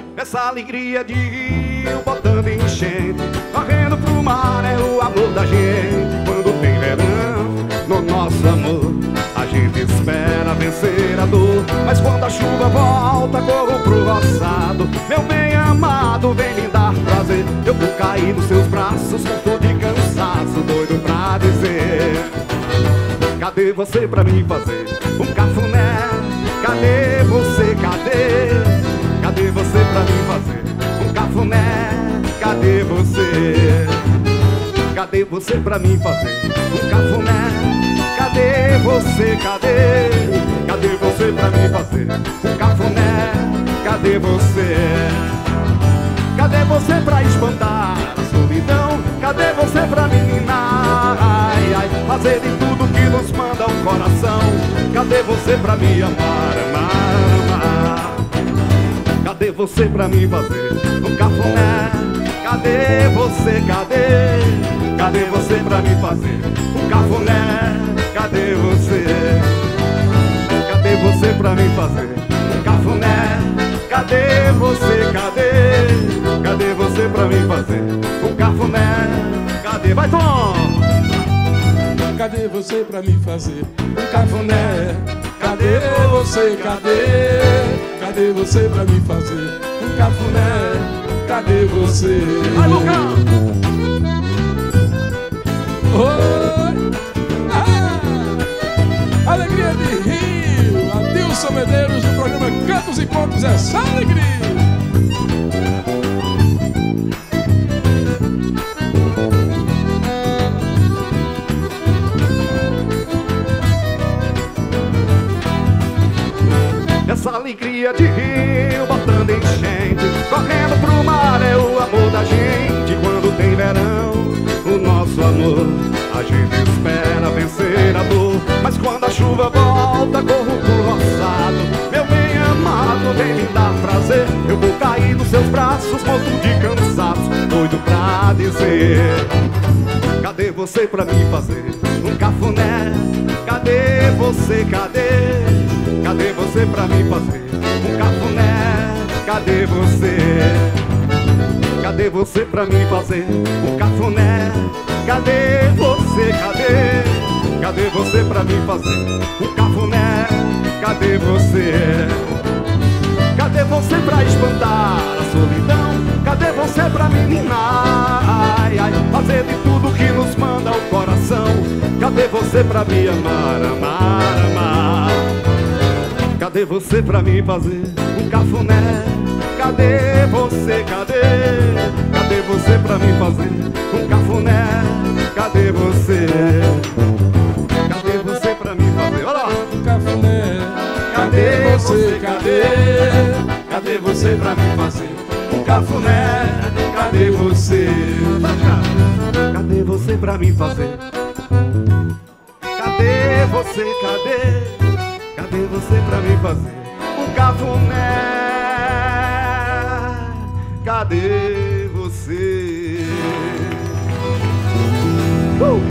Essa alegria de rio botando enchente, correndo pro mar é o amor da gente. Quando tem verão, no nosso amor, a gente espera vencer a dor. Mas quando a chuva volta, corro pro roçado. Meu bem amado, vem me dar prazer. Eu vou cair nos seus braços com dor de cansaço, doido pra dizer: cadê você pra mim fazer um cafuné? Cadê você, cadê? Cadê você pra mim fazer um cafuné? Cadê você? Cadê você pra mim fazer um cafuné? Cadê você, cadê? Cadê você pra mim fazer um cafuné? Cadê você? Cadê você pra espantar a solidão? Cadê você pra me ninar? Ai, ai, fazer de tudo que nos manda o coração. Cadê você pra me amar, amar, amar? Cadê você pra me fazer um cafuné? Cadê você, cadê? Cadê você pra me fazer um cafuné? Cadê você? Cadê você pra me fazer um cafuné? Cadê você, cadê? Cadê você pra me fazer um cafuné? Cadê? Vai, Tom! Cadê você pra me fazer um cafuné? Cadê você, cadê? Cadê você pra me fazer um cafuné? Cadê você? Vai, Lucão! Oi! Alegria de Rio! Adilson Medeiros no programa Cantos e Contos, essa alegria! Essa alegria de rio botando enchente, correndo pro mar é o amor da gente. Quando tem verão, o nosso amor, a gente espera vencer a dor. Mas quando a chuva volta, corro pro roçado. Meu bem amado, vem me dar prazer. Eu vou cair nos seus braços, morto de cansaço, doido pra dizer: cadê você pra me fazer um cafuné? Cadê você, cadê? Cadê você pra me fazer um cafuné? Cadê você? Cadê você pra me fazer um cafuné? Cadê você, cadê? Cadê você pra me fazer um cafuné? Cadê você? Cadê você pra espantar a solidão? Cadê você pra me ninar? Ai, ai, fazer de tudo que nos manda o coração. Cadê você pra me amar, amar, amar? Cadê você pra me fazer um cafuné? Cadê você, cadê? Cadê você pra me fazer um cafuné? Cadê você? Cadê você pra me fazer? Olha lá! Um cafuné. Cadê você, cadê? Cadê você pra me fazer um cafuné? Cadê você? Cadê você pra me fazer? Cadê você, cadê? Cadê você pra me fazer um cafuné? Cadê você?